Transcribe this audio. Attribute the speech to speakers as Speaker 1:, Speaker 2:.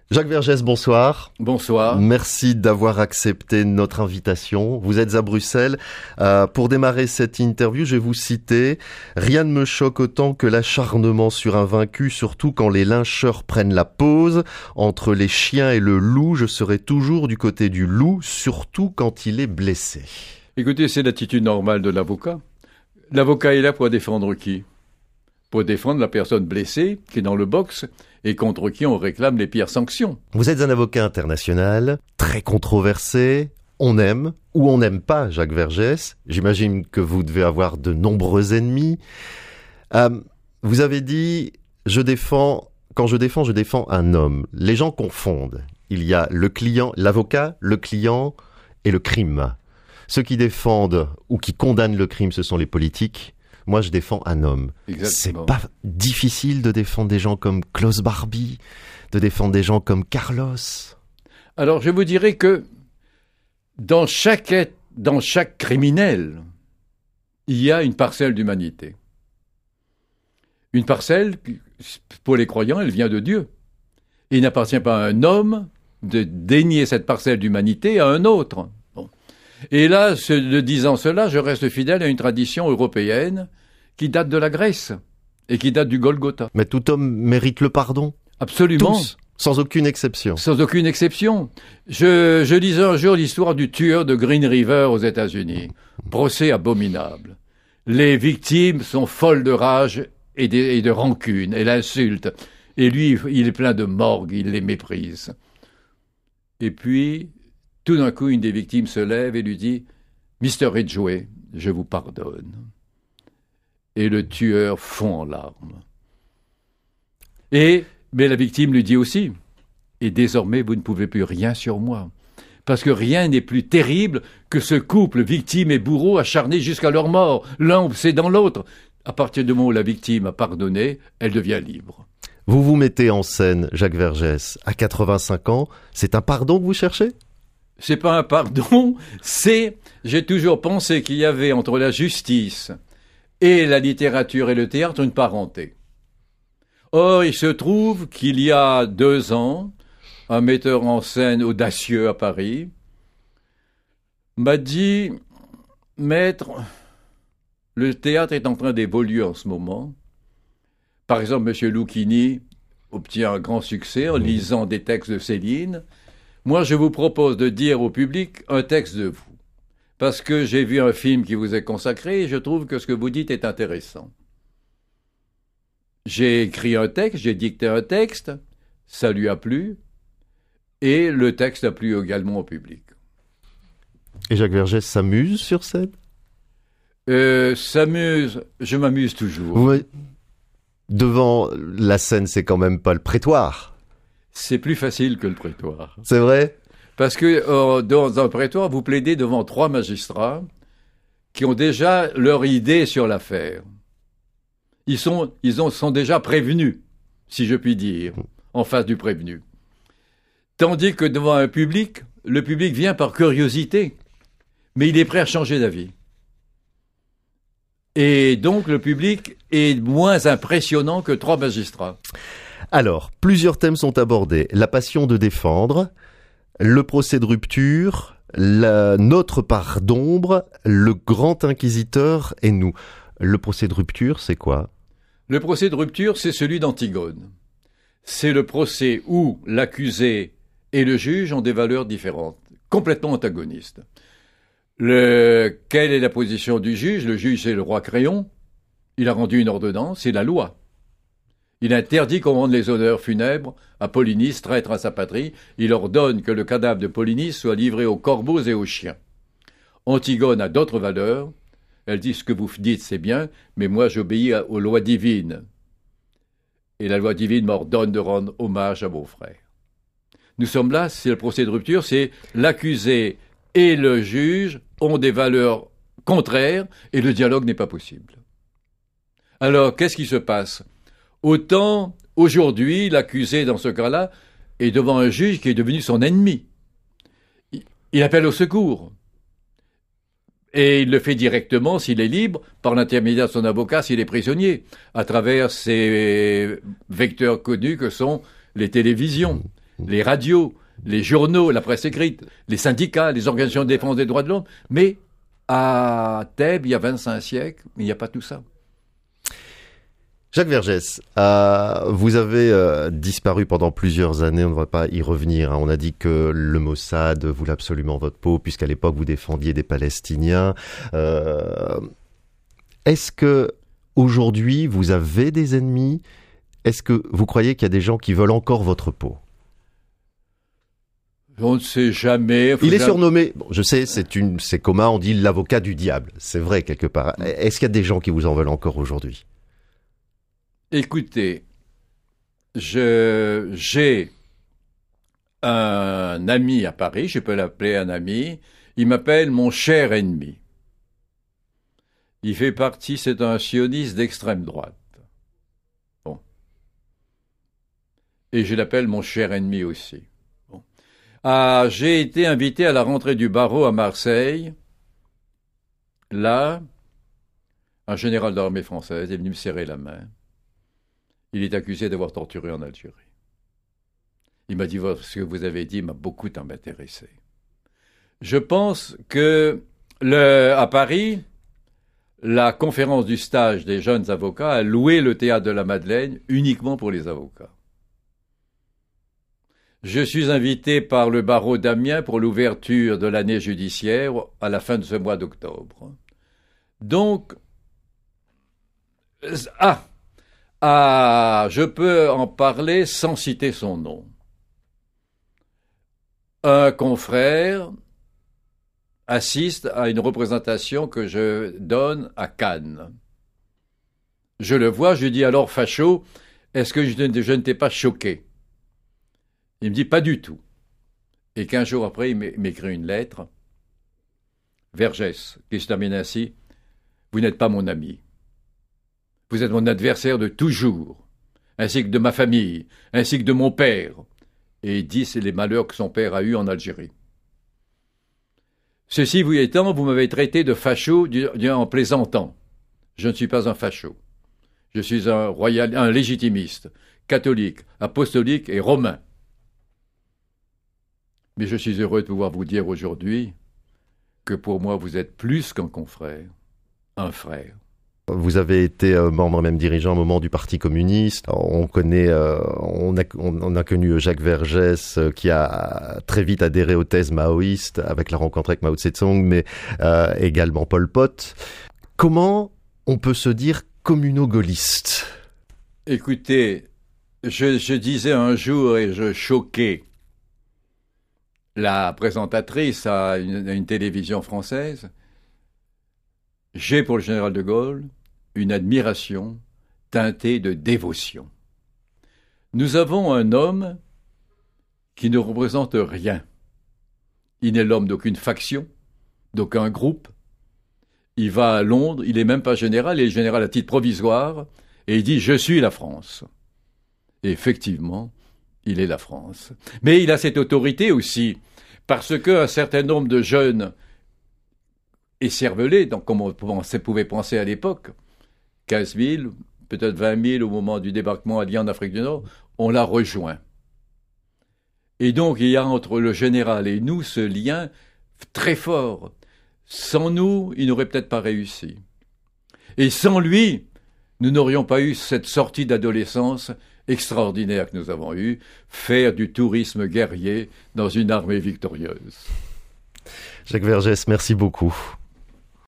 Speaker 1: Jacques Vergès, bonsoir.
Speaker 2: Bonsoir.
Speaker 1: Merci d'avoir accepté notre invitation. Vous êtes à Bruxelles. Pour démarrer cette interview, je vais vous citer « Rien ne me choque autant que l'acharnement sur un vaincu, surtout quand les lyncheurs prennent la pause. Entre les chiens et le loup, je serai toujours du côté du loup, surtout quand il est blessé. »
Speaker 2: Écoutez, c'est l'attitude normale de l'avocat. L'avocat est là pour défendre qui ? Pour défendre la personne blessée qui est dans le box et contre qui on réclame les pires sanctions.
Speaker 1: Vous êtes un avocat international, très controversé. On aime ou on n'aime pas Jacques Vergès. J'imagine que vous devez avoir de nombreux ennemis. Vous avez dit quand je défends un homme. Les gens confondent. Il y a le client, l'avocat, le client et le crime. Ceux qui défendent ou qui condamnent le crime, ce sont les politiques. Moi, je défends un homme.
Speaker 2: Exactement.
Speaker 1: C'est pas difficile de défendre des gens comme Klaus Barbie, de défendre des gens comme Carlos.
Speaker 2: Alors, je vous dirais que dans chaque criminel, il y a une parcelle d'humanité. Une parcelle, pour les croyants, elle vient de Dieu. Il n'appartient pas à un homme de dénier cette parcelle d'humanité à un autre. Bon. Et là, de disant cela, je reste fidèle à une tradition européenne qui date de la Grèce et qui date du Golgotha.
Speaker 1: Mais tout homme mérite le pardon.
Speaker 2: Absolument.
Speaker 1: Tous, sans aucune exception.
Speaker 2: Sans aucune exception. Je lisais un jour l'histoire du tueur de Green River aux États-Unis. Procès abominable. Les victimes sont folles de rage et de rancune. Elles l'insultent. Et lui, il est plein de morgue, il les méprise. Et puis, tout d'un coup, une des victimes se lève et lui dit « Mr. Ridgway, je vous pardonne. » Et le tueur fond en larmes. Mais la victime lui dit aussi « Et désormais, vous ne pouvez plus rien sur moi. Parce que rien n'est plus terrible que ce couple victime et bourreau acharné jusqu'à leur mort, l'un obsédant l'autre. À partir du moment où la victime a pardonné, elle devient libre. »
Speaker 1: Vous vous mettez en scène, Jacques Vergès, à 85 ans. C'est un pardon que vous cherchez ?
Speaker 2: C'est pas un pardon, j'ai toujours pensé qu'il y avait entre la justice et la littérature et le théâtre une parenté. Or, il se trouve qu'il y a 2 ans, un metteur en scène audacieux à Paris m'a dit « Maître, le théâtre est en train d'évoluer en ce moment. Par exemple, M. Lucchini obtient un grand succès en lisant des textes de Céline. Moi, je vous propose de dire au public un texte de vous. Parce que j'ai vu un film qui vous est consacré et je trouve que ce que vous dites est intéressant. J'ai écrit un texte, j'ai dicté un texte, ça lui a plu, et le texte a plu également au public. »
Speaker 1: Et Jacques Vergès s'amuse sur scène ?
Speaker 2: Je m'amuse toujours.
Speaker 1: Devant la scène, c'est quand même pas le prétoire.
Speaker 2: C'est plus facile que le prétoire.
Speaker 1: C'est vrai ?
Speaker 2: Parce que dans un prétoire, vous plaidez devant 3 magistrats qui ont déjà leur idée sur l'affaire. Ils sont déjà prévenus, si je puis dire, en face du prévenu. Tandis que devant un public, le public vient par curiosité, mais il est prêt à changer d'avis. Et donc le public est moins impressionnant que 3 magistrats.
Speaker 1: Alors, plusieurs thèmes sont abordés. La passion de défendre, le procès de rupture, notre part d'ombre, le grand inquisiteur et nous. Le procès de rupture, c'est quoi ?
Speaker 2: Le procès de rupture, c'est celui d'Antigone. C'est le procès où l'accusé et le juge ont des valeurs différentes, complètement antagonistes. Quelle est la position du juge ? Le juge, c'est le roi Créon. Il a rendu une ordonnance, c'est la loi. Il interdit qu'on rende les honneurs funèbres à Polynice, traître à sa patrie. Il ordonne que le cadavre de Polynice soit livré aux corbeaux et aux chiens. Antigone a d'autres valeurs. Elle dit « ce que vous dites, c'est bien, mais moi j'obéis aux lois divines. Et la loi divine m'ordonne de rendre hommage à mon frère. » Nous sommes là, c'est le procès de rupture, c'est l'accusé et le juge ont des valeurs contraires et le dialogue n'est pas possible. Alors, qu'est-ce qui se passe ? Autant, aujourd'hui, l'accusé, dans ce cas-là, est devant un juge qui est devenu son ennemi. Il appelle au secours. Et il le fait directement, s'il est libre, par l'intermédiaire de son avocat, s'il est prisonnier, à travers ces vecteurs connus que sont les télévisions. les radios, les journaux, la presse écrite, les syndicats, les organisations de défense des droits de l'homme. Mais à Thèbes, il y a 25 siècles, il n'y a pas tout ça.
Speaker 1: Jacques Vergès, vous avez disparu pendant plusieurs années, on ne va pas y revenir. On a dit que le Mossad voulait absolument votre peau, puisqu'à l'époque vous défendiez des Palestiniens. Est-ce que aujourd'hui vous avez des ennemis? Est-ce que vous croyez qu'il y a des gens qui veulent encore votre peau?
Speaker 2: On ne sait jamais.
Speaker 1: Il est surnommé, bon, je sais, c'est commun, on dit l'avocat du diable. C'est vrai quelque part. Est-ce qu'il y a des gens qui vous en veulent encore aujourd'hui?
Speaker 2: Écoutez, j'ai un ami à Paris, je peux l'appeler un ami, il m'appelle mon cher ennemi. Il fait partie, c'est un sioniste d'extrême droite. Bon. Et je l'appelle mon cher ennemi aussi. Bon. J'ai été invité à la rentrée du barreau à Marseille. Là, un général de l'armée française est venu me serrer la main. Il est accusé d'avoir torturé en Algérie. Il m'a dit, ce que vous avez dit m'a beaucoup intéressé. Je pense que à Paris, la conférence du stage des jeunes avocats a loué le théâtre de la Madeleine uniquement pour les avocats. Je suis invité par le barreau d'Amiens pour l'ouverture de l'année judiciaire à la fin de ce mois d'octobre. Donc, je peux en parler sans citer son nom. Un confrère assiste à une représentation que je donne à Cannes. Je le vois, je lui dis alors, facho, est-ce que je ne t'ai pas choqué? Il me dit, pas du tout. Et 15 jours après, il m'écrit une lettre. Vergès, qui se termine ainsi, vous n'êtes pas mon ami. Vous êtes mon adversaire de toujours, ainsi que de ma famille, ainsi que de mon père. Et il dit, c'est les malheurs que son père a eus en Algérie. Ceci vous étant, vous m'avez traité de facho en plaisantant. Je ne suis pas un facho. Je suis un légitimiste, catholique, apostolique et romain. Mais je suis heureux de pouvoir vous dire aujourd'hui que pour moi, vous êtes plus qu'un confrère, un frère.
Speaker 1: Vous avez été membre, même dirigeant, à un moment du Parti communiste. On a connu Jacques Vergès qui a très vite adhéré aux thèses maoïstes avec la rencontre avec Mao Tse-tung, mais également Pol Pot. Comment on peut se dire communo-gaulliste?
Speaker 2: Écoutez, je disais un jour et je choquais la présentatrice à une télévision française. J'ai pour le général de Gaulle une admiration teintée de dévotion. Nous avons un homme qui ne représente rien. Il n'est l'homme d'aucune faction, d'aucun groupe. Il va à Londres, il n'est même pas général, il est général à titre provisoire, et il dit « Je suis la France ». Et effectivement, il est la France. Mais il a cette autorité aussi, parce qu'un certain nombre de jeunes écervelés, donc comme on pouvait penser à l'époque, 15 000, peut-être 20 000 au moment du débarquement allié en Afrique du Nord, on l'a rejoint. Et donc il y a entre le général et nous ce lien très fort. Sans nous, il n'aurait peut-être pas réussi. Et sans lui, nous n'aurions pas eu cette sortie d'adolescence extraordinaire que nous avons eue, faire du tourisme guerrier dans une armée victorieuse.
Speaker 1: Jacques Vergès, merci beaucoup.